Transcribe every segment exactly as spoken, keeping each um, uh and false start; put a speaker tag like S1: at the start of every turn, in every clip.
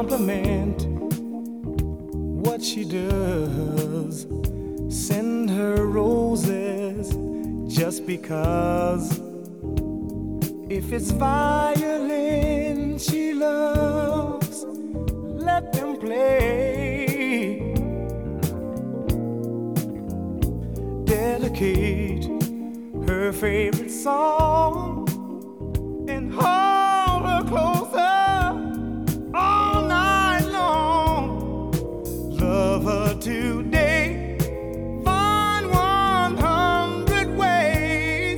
S1: compliment what she does. Send her roses just because. If it's violin she loves, let them play. Dedicate her favorite song and hold her closer all night long. Love her today, find one hundred ways.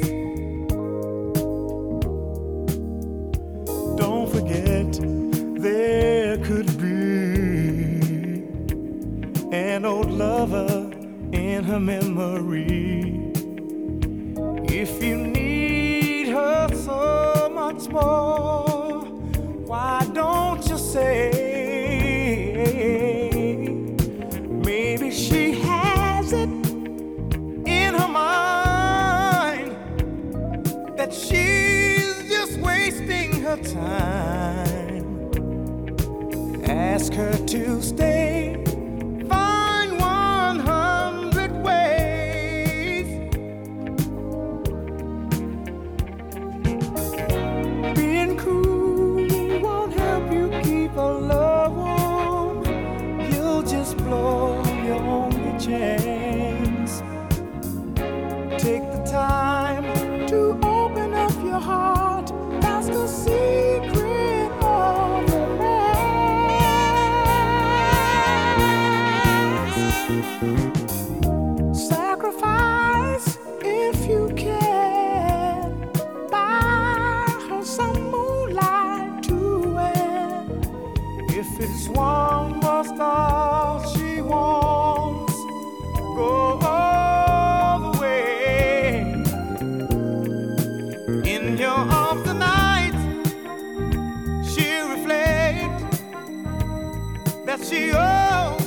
S1: Don't forget there could be an old lover in her memory. If you need her so much more, why don't you say maybe she has it in her mind that she's just wasting her time. Ask her to stay, find one hundred ways. Being cool won't help you keep a love warm. You'll just blow your only chance. Take the time to open up your heart. That's the secret of romance. Sacrifice if you can. Buy her some moonlight to wear. If it's one more star she wants, go all the way. In your arms tonight, she'll reflect that she owes